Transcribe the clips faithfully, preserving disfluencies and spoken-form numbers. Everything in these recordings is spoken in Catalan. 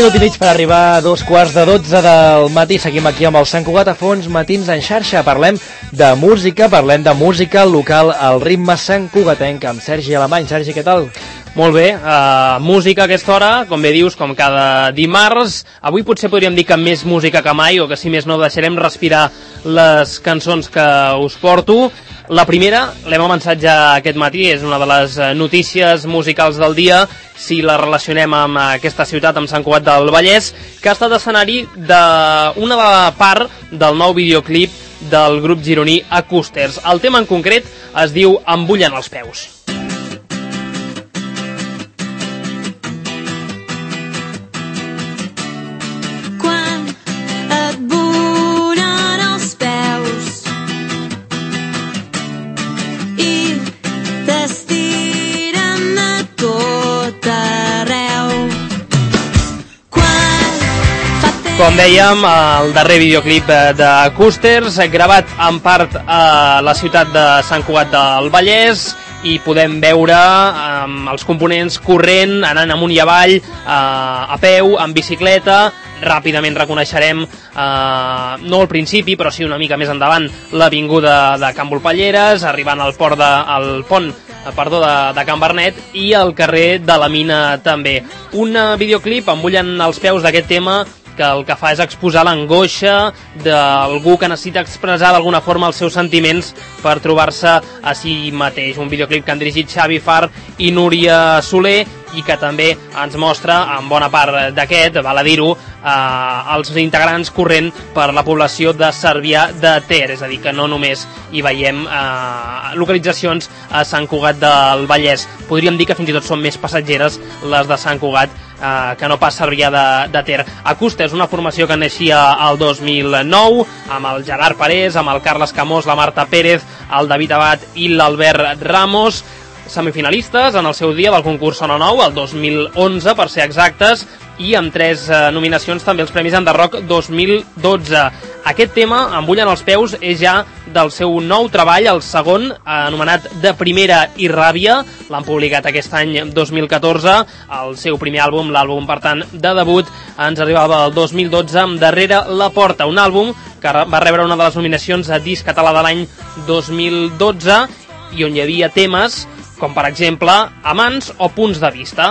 minut i mig per arribar a dos quarts de dotze del matí. Seguim aquí amb el Sant Cugat a fons, Matins en xarxa. Parlem de música, parlem de música local al ritme Sant Cugatenc amb Sergi Alemany. Sergi, què tal? Molt bé, uh, música a aquesta hora, com bé dius, com cada dimarts. Avui potser podríem dir que més música que mai, o que si més no deixarem respirar les cançons que us porto. La primera, l'hem avançat ja aquest matí, és una de les notícies musicals del dia, si la relacionem amb aquesta ciutat, amb Sant Cugat del Vallès, que ha estat escenari d'una part del nou videoclip del grup gironí Acústers. El tema en concret es diu Em bullen els peus. Com dèiem, el darrer videoclip d'Acústers, gravat en part a la ciutat de Sant Cugat del Vallès, i podem veure um, els components corrent, anant amunt i avall, uh, a peu, en bicicleta. Ràpidament reconeixerem, uh, no al principi, però sí una mica més endavant, l'avinguda de Can Volpelleres, arribant al port de, al pont perdó, de, de Can Bernet, i al carrer de la Mina també. Un uh, videoclip, Em bullen els peus, d'aquest tema, que el que fa és exposar l'angoixa d'algú que necessita expressar d'alguna forma els seus sentiments per trobar-se a si mateix. Un videoclip que han dirigit Xavi Far i Núria Soler, i que també ens mostra, en bona part d'aquest, val a dir-ho, eh, els integrants corrent per la població de Cervià de Ter, és a dir, que no només hi veiem eh, localitzacions a Sant Cugat del Vallès. Podríem dir que fins i tot són més passatgeres les de Sant Cugat eh, que no pas Cervià de, de Ter. Acústers, una formació que naixia el dos mil nou, amb el Gerard Parés, amb el Carles Camós, la Marta Pérez, el David Abad i l'Albert Ramos, semifinalistes en el seu dia del concurs Sona Nou, el dos mil onze per ser exactes, i amb tres eh, nominacions també els Premis Enderrock dos mil dotze. Aquest tema, Em bullen els peus, és ja del seu nou treball, el segon, eh, anomenat De Primera i Ràbia. L'han publicat aquest any dos mil catorze, el seu primer àlbum, l'àlbum, per tant, de debut, ens arribava el dos mil dotze amb Darrere la porta, un àlbum que va rebre una de les nominacions a Disc Català de l'any dos mil dotze, i on hi havia temes com, per exemple, Amants o Punts de Vista.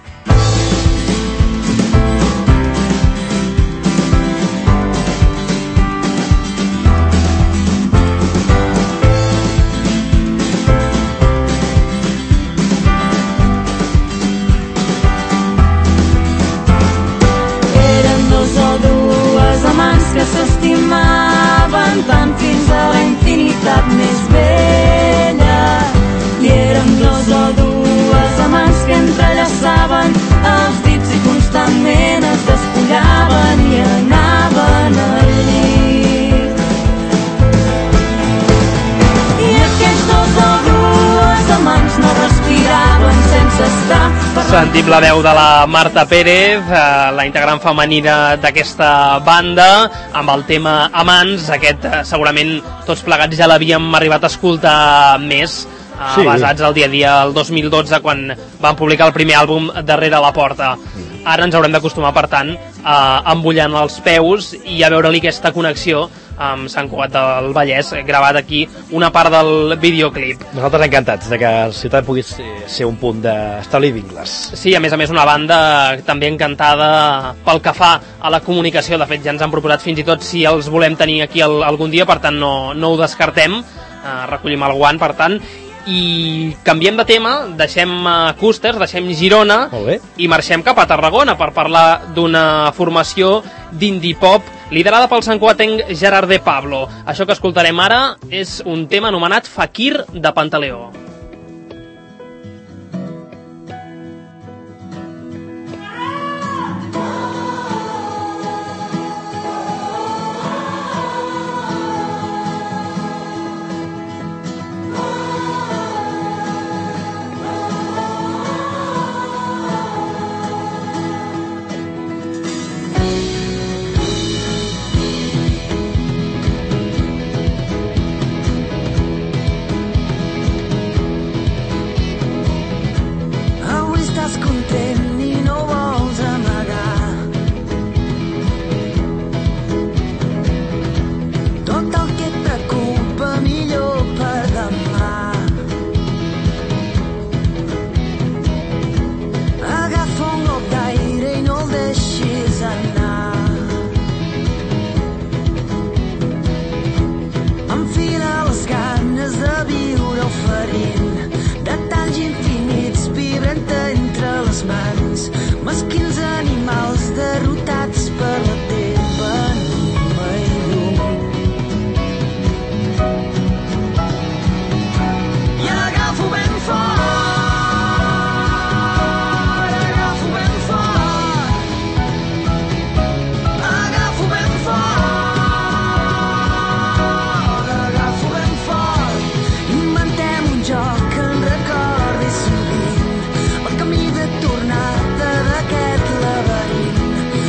Eren dos o dues amants que s'estimaven tant fins a la infinitat més vella. I érem dos o dues amants que entrellaçaven els dits i constantment es despullaven i anaven al llit. I aquells dos o dues amants no respiraven sense estar... Sentim la veu de la Marta Pérez, eh, la integrant femenina d'aquesta banda, amb el tema Amants. Aquest eh, segurament tots plegats ja l'havíem arribat a escoltar més, sí, basats al dia a dia el dos mil dotze, quan van publicar el primer àlbum Darrere la porta. Ara ens haurem d'acostumar, per tant, a embullant els peus i a veure-li aquesta connexió amb Sant Cugat del Vallès, gravat aquí una part del videoclip. Nosaltres encantats de que la ciutat pugui ser un punt d'establir vincles. Sí, a més a més una banda també encantada pel que fa a la comunicació. De fet, ja ens han proposat fins i tot si els volem tenir aquí el, algun dia, per tant no, no ho descartem, uh, recollim el guant, per tant. I canviem de tema, deixem Acústers, deixem Girona i marxem cap a Tarragona per parlar d'una formació d'indie pop liderada pel santcugatenc Gerard de Pablo. Això que escoltarem ara és un tema anomenat Fakir de Pantaleó.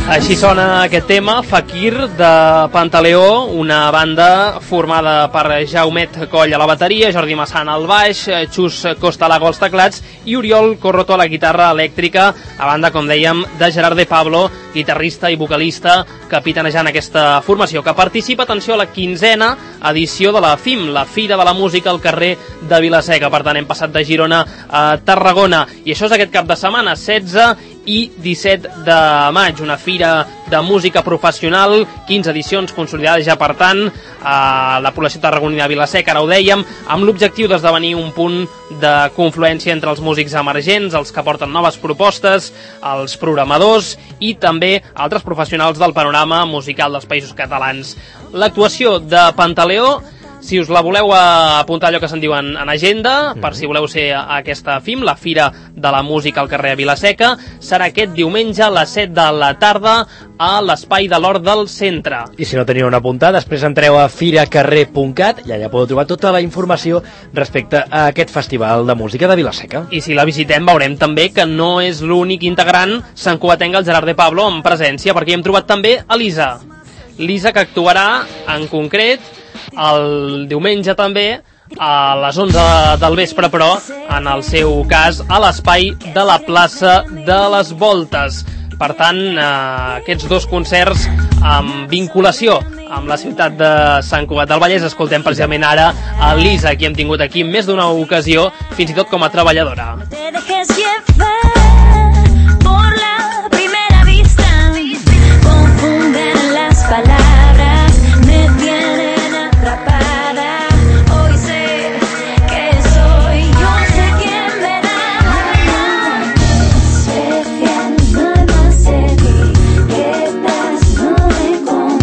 Així sona aquest tema, Fakir, de Pantaleó, una banda formada per Jaumet Coll a la bateria, Jordi Massana al baix, Xus Costalago als teclats i Oriol Corroto a la guitarra elèctrica, a banda, com dèiem, de Gerard de Pablo, guitarrista i vocalista, capitanejant aquesta formació, que participa, atenció, a la quinzena edició de la F I M, la Fira de la Música al carrer de Vila-seca. Per tant, hem passat de Girona a Tarragona, i això és aquest cap de setmana, setze i disset de maig, una fira de música professional, quinze edicions consolidades ja, per tant, a la població tarragonina de Vila-seca, ara ho dèiem, amb l'objectiu d'esdevenir un punt de confluència entre els músics emergents, els que porten noves propostes, els programadors i també altres professionals del panorama musical dels països catalans. L'actuació de Pantaleó, si us la voleu apuntar, allò que se'n diu en, en agenda, per si voleu ser a aquesta F I M, la Fira de la Música al carrer de Vila-seca, serà aquest diumenge a les set de la tarda a l'espai de l'Hort del Centre. I si no teniu on apuntar, després entreu a firacarrer punt cat i allà podeu trobar tota la informació respecte a aquest festival de música de Vila-seca. I si la visitem veurem també que no és l'únic integrant santcugatenc, el Gerard de Pablo, en presència, perquè hi hem trobat també a l'Isa. L'Isa, que actuarà en concret el diumenge també a les onze del vespre, però en el seu cas a l'espai de la plaça de les Voltes. Per tant, eh, aquests dos concerts amb vinculació amb la ciutat de Sant Cugat del Vallès. Escoltem precisament ara a Lisa, qui hem tingut aquí en més d'una ocasió, fins i tot com a treballadora. Te dejes llevar por la primera vista, confunden las palabras, me tienen atrapada. Hoy sé que soy yo, sé quién verá. Sé quién no sé ti, que estás no me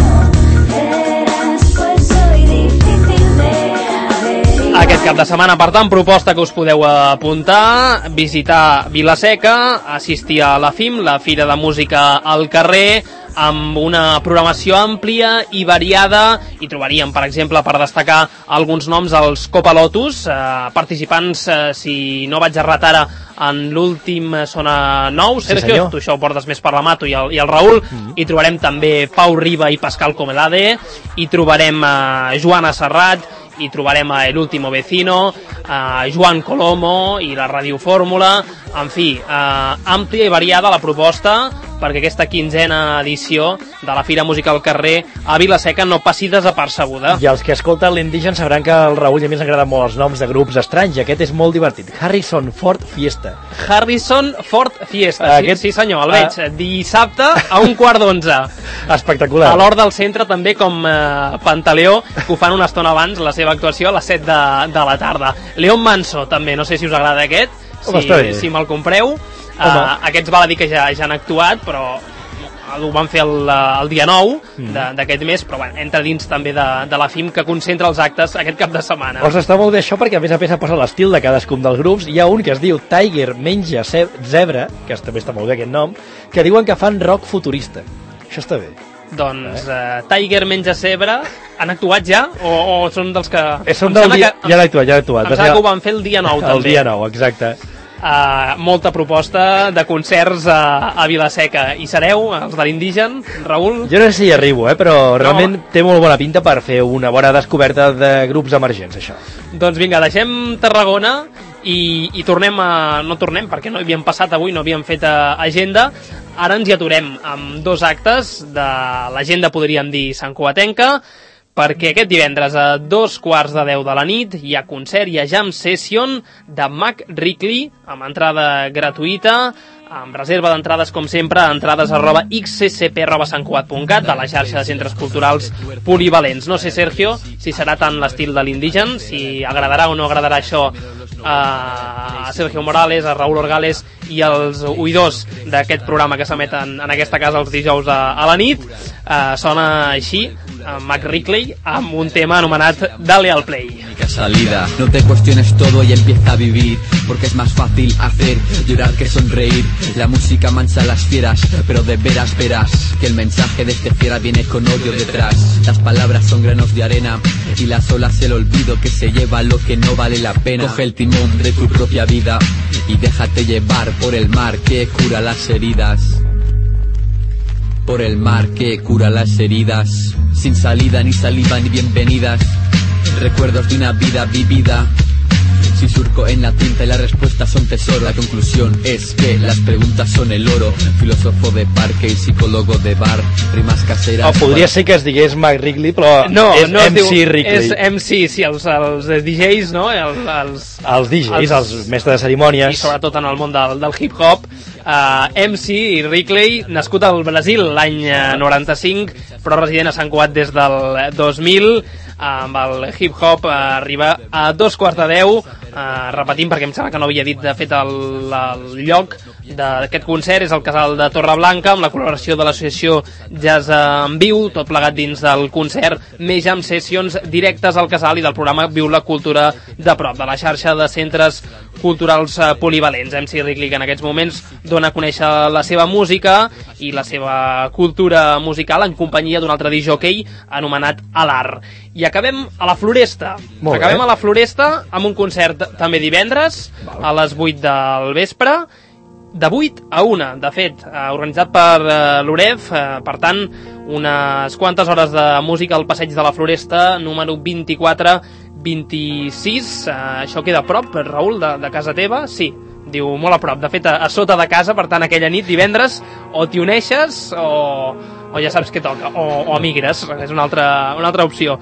conocerás, pues soy difícil de averiguar. Aquest cap de setmana, per tant, proposta que us podeu apuntar, visitar Vila-seca, assistir a la F I M, la Fira de Música al carrer, amb una programació àmplia i variada. Hi trobaríem, per exemple, per destacar alguns noms, els Copalotus, eh, participants, eh, si no vaig errat ara, en l'últim Sona nou. Sí, Sergio, senyor. tu això ho portes més per la Mato i el, i el Raül. Mm-hmm. Hi trobarem també Pau Riba i Pascal Comelade, hi trobarem eh, Joana Serrat, hi trobarem a El Último Vecino, a Joan Colomo i la Ràdio Fórmula. En fi, eh, àmplia i variada la proposta perquè aquesta quinzena edició de la Fira Música al carrer a Vila-seca no passi desapercebuda. I els que escolten l'Indigen sabran que al Raül i a mi ens agraden molt els noms de grups estranys, i aquest és molt divertit. Harrison Ford Fiesta. Harrison Ford Fiesta, Aquest- sí, sí senyor, el veig. Dissabte a un quart d'onze. Espectacular. A l'Hort del Centre també, com eh, Pantaleó, que ho fan una estona abans, la seva actuació a les set de, de la tarda. Leon Manso també, no sé si us agrada aquest, Home, està bé. si, si me'l compreu. Uh, aquests val a dir que ja, ja han actuat, però ho van fer el, el dia nou mm. d'aquest mes, però bueno, entra dins també de, de la F I M, que concentra els actes aquest cap de setmana. Doncs està molt bé això, perquè a més a més posa l'estil de cadascun dels grups. Hi ha un que es diu Tiger Menja Ce- Zebra, que també està molt bé aquest nom, que diuen que fan rock futurista. Això està bé. Doncs eh, Tiger Menja Zebra han actuat ja? O, o són dels que... Eh, són em del sembla dia... que- Ja l'ha actuat, ja l'ha actuat. Em sembla que ho van fer el dia nou, també. El dia nou, exacte. Uh, molta proposta de concerts a, a Vila-seca. I sereu, els de l'Indigen, Raül? Jo no sé si hi arribo, eh, però realment té molt bona pinta per fer una bona descoberta de grups emergents, això. Doncs vinga, deixem Tarragona i, i tornem a... No tornem, perquè no havíem passat avui, no havíem fet uh, agenda. Ara ens hi aturem amb dos actes de l'agenda, podríem dir, santcugatenca, perquè aquest divendres a dos quarts de deu de la nit hi ha concert, hi ha jam session de Mac Rickley, amb entrada gratuïta, amb reserva d'entrades, com sempre, a entrades arroba xccp arroba santcugat punt cat, de la xarxa de centres culturals polivalents. No sé, Sergio, si serà tant l'estil de l'Indigen, si agradarà o no agradarà això a Sergio Morales, a Raúl Orgales i els oïdors d'aquest programa que s'emeten en aquesta casa els dijous a, a la nit. Uh, sona així, uh, Mac Rickley, amb un tema anomenat Dale al Play. Salida, no te cuestiones todo y empieza a vivir, porque es más fácil hacer llorar que sonreír. La música mancha las fieras, pero de veras verás que el mensaje de este fiera viene con odio detrás. Las palabras son granos de arena y las olas el olvido que se lleva lo que no vale la pena. Coge el timón de tu propia vida y déjate llevar por el mar que cura las heridas. por el mar que cura las heridas, sin salida ni saliva ni bienvenidas, recuerdos de una vida vivida, sin surco en la tinta y las respuestas son tesoro. La conclusión es que las preguntas son el oro, filósofo de parque y psicólogo de bar, rimas caseras... O podria ser que es digués Mac Wrigley, però no, és no M C diu, Wrigley. És M C, sí, els, els D Js, no? Els, els, els D Js, els, els mestres de cerimònies. I sobretot en el món del, del hip-hop. Uh, M C Wrigley, nascut al Brasil l'any noranta-cinc, però resident a Sant Cugat des del dos mil, amb el hip-hop uh, arriba a dos quarts de deu, uh, repetint perquè em sembla que no havia dit de fet el, el lloc d'aquest concert, és el Casal de Torreblanca, amb la col·laboració de l'associació Jazz en Viu, tot plegat dins del concert, més amb sessions directes al Casal i del programa Viu la Cultura de Prop, de la xarxa de centres culturals uh, polivalents. M C Wrigley, que en aquests moments dona a conèixer la seva música i la seva cultura musical en companyia d'un altre disc-jockey anomenat Alar. I acabem a la Floresta. Molt acabem bé. a la Floresta amb un concert també divendres, Val. a les vuit del vespre, de vuit a una, de fet, eh, organitzat per eh, l'Uref, eh, per tant, unes quantes hores de música al Passeig de la Floresta, número vint-i-quatre vint-i-sis, eh, això queda a prop, Raül, de, de casa teva? Sí, diu molt a prop, de fet a, a sota de casa, per tant aquella nit, divendres, o t'hi uneixes o, o ja saps què toca, o, o emigres, és una altra, una altra opció.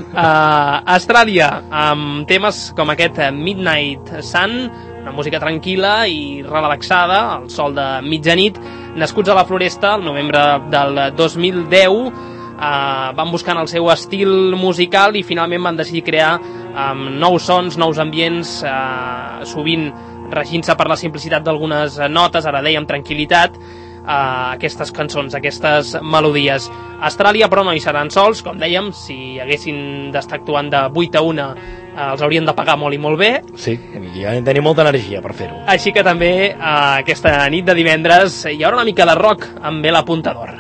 uh, Austràlia, amb temes com aquest Midnight Sun, una música tranquil·la i relaxada, al sol de mitjanit, nascuts a la Floresta el novembre del dos mil deu, Uh, van buscant el seu estil musical i finalment van decidir crear um, nous sons, nous ambients, uh, sovint regint-se per la simplicitat d'algunes notes, ara dèiem tranquil·litat, uh, aquestes cançons, aquestes melodies. A Austràlia, però, no hi seran sols, com dèiem, si haguessin d'estar actuant de vuit a una uh, els haurien de pagar molt i molt bé. Sí, i ja tenim molta energia per fer-ho. Així que també uh, aquesta nit de divendres hi haurà una mica de rock amb Bel Apuntador.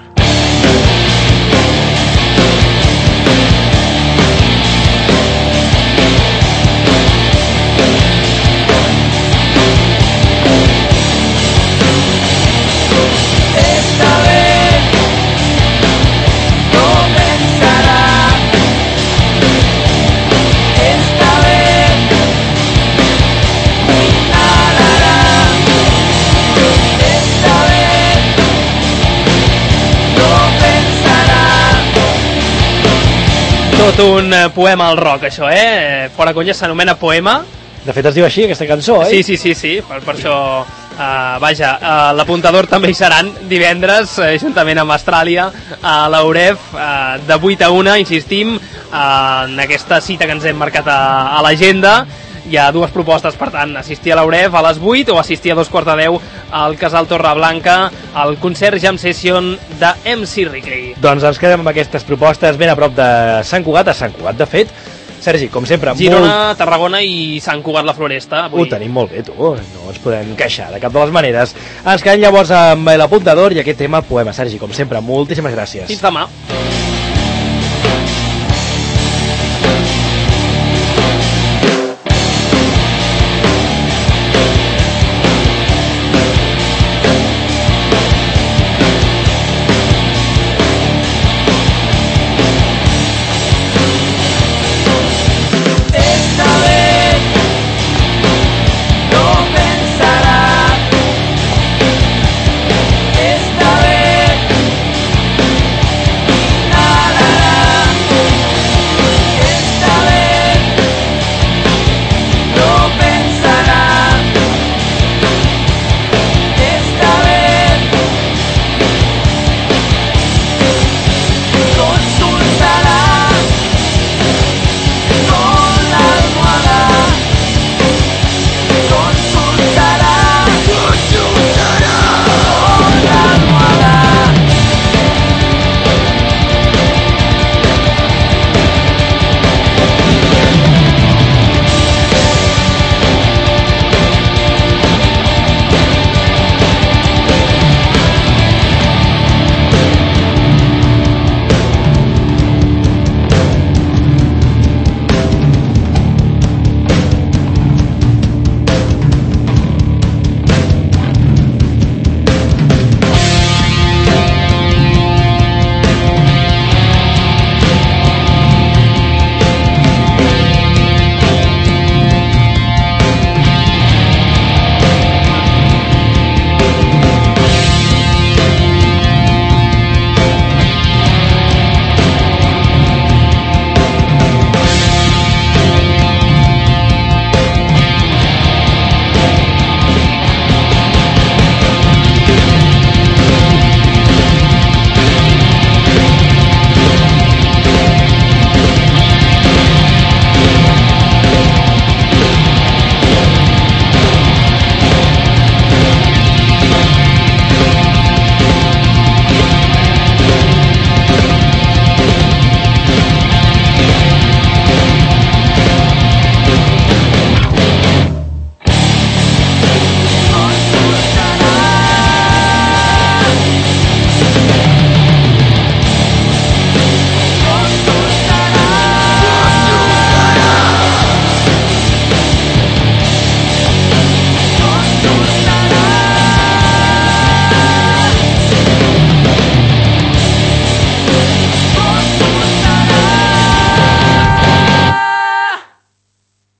Tot un poema al rock, això, eh? Fora conya, s'anomena poema. De fet es diu així, aquesta cançó, eh? Sí, sí, sí, sí. Per, per això, uh, vaja, uh, l'Apuntador també hi seran divendres, uh, juntament amb Austràlia, a l'Auref, uh, de vuit a una, insistim, uh, en aquesta cita que ens hem marcat a, a l'agenda. Hi ha dues propostes, per tant, assistir a l'Auref a les vuit o assistir a dos quarts de deu al Casal Torreblanca al concert Jam Session de M C Wrigley. Doncs ens quedem amb aquestes propostes ben a prop de Sant Cugat, a Sant Cugat, de fet. Sergi, com sempre, Girona, molt... Tarragona i Sant Cugat la Floresta. Avui. Ho tenim molt bé, tu. No ens podem queixar de cap de les maneres. Ens quedem llavors amb l'Apuntador i aquest tema poema. Sergi, com sempre, moltíssimes gràcies. Fins demà.